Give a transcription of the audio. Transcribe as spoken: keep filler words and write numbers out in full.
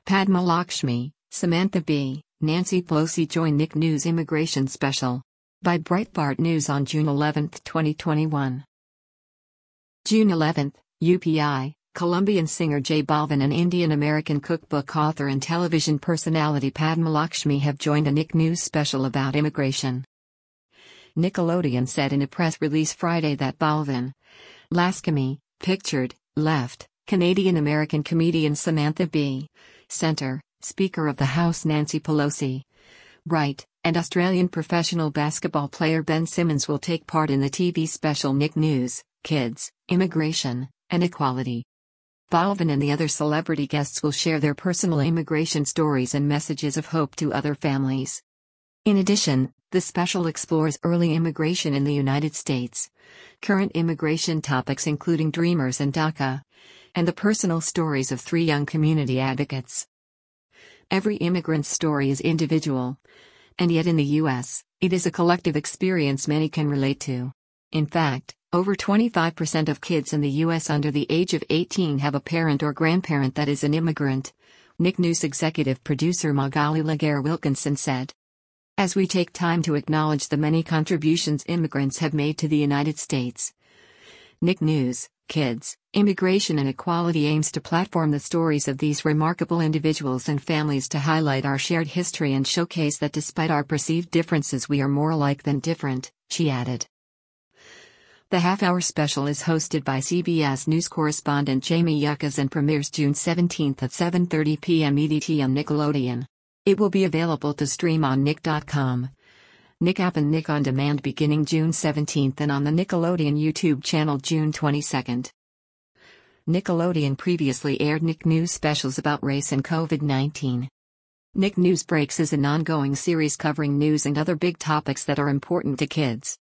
Padma Lakshmi, Samantha Bee, Nancy Pelosi join Nick News Immigration Special. By Breitbart News on June eleventh, twenty twenty-one. June eleventh, U P I, Colombian singer J Balvin and Indian-American cookbook author and television personality Padma Lakshmi have joined a Nick News special about immigration. Nickelodeon said in a press release Friday that Balvin, Lakshmi, pictured, left, Canadian-American comedian Samantha Bee, center, Speaker of the House Nancy Pelosi, right, and Australian professional basketball player Ben Simmons will take part in the T V special Nick News, Kids, Immigration, and Equality. Balvin and the other celebrity guests will share their personal immigration stories and messages of hope to other families. In addition, the special explores early immigration in the United States, current immigration topics including Dreamers and DACA, and the personal stories of three young community advocates. Every immigrant's story is individual, and yet in the U S, it is a collective experience many can relate to. In fact, over twenty-five percent of kids in the U S under the age of eighteen have a parent or grandparent that is an immigrant, Nick News executive producer Magali Laguerre Wilkinson said. As we take time to acknowledge the many contributions immigrants have made to the United States, Nick News, Kids, Immigration and Equality aims to platform the stories of these remarkable individuals and families to highlight our shared history and showcase that despite our perceived differences we are more alike than different, she added. The half-hour special is hosted by C B S News correspondent Jamie Yuccas and premieres June seventeenth at seven thirty p m E D T on Nickelodeon. It will be available to stream on Nick dot com, Nick app and Nick On Demand beginning June seventeenth and on the Nickelodeon YouTube channel June twenty-second. Nickelodeon previously aired Nick News specials about race and COVID nineteen. Nick News Breaks is an ongoing series covering news and other big topics that are important to kids.